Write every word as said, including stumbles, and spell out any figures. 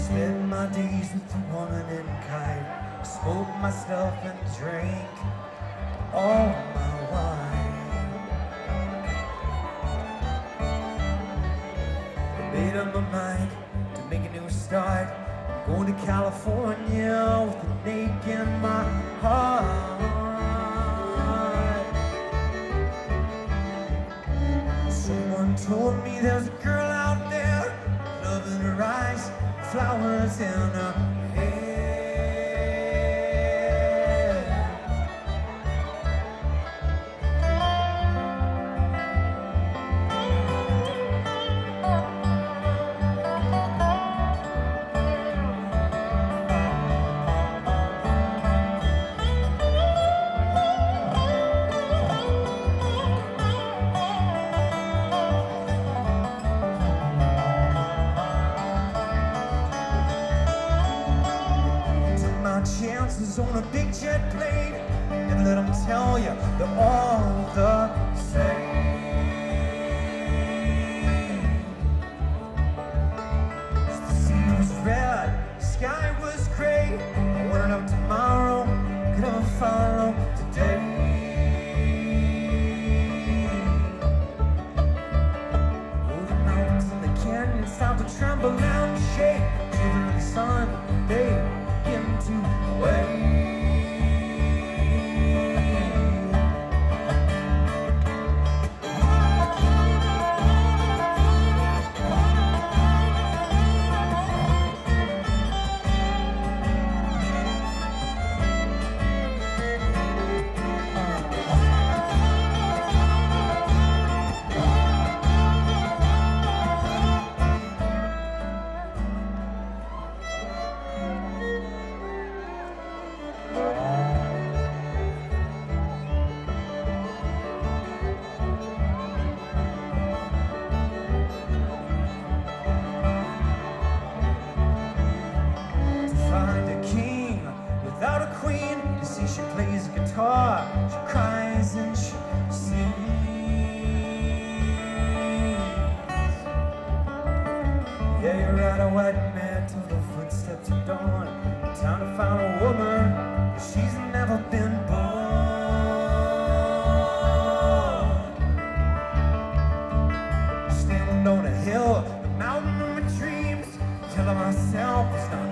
Spend my days with the woman and kite, smoke my stuff and drink all my wine. I made up my mind to make a new start. I'm going to California with an ache in my heart. Someone told me there's a girl out there, love in her eyes, flowers in her hair. Chances on a big jet plane, and let them tell you they're all the same. The sea was red, the sky was gray. I wondered if tomorrow could ever follow today. Oh, the mountains and the canyons start to tremble and shake. Children of the sun, they into away. Without a queen, you see she plays a guitar, she cries and she sings. Yeah, you're right, a white man to the footsteps of dawn. Time to find a woman, but she's never been born. Standing on a hill, the mountain of my dreams, telling myself it's not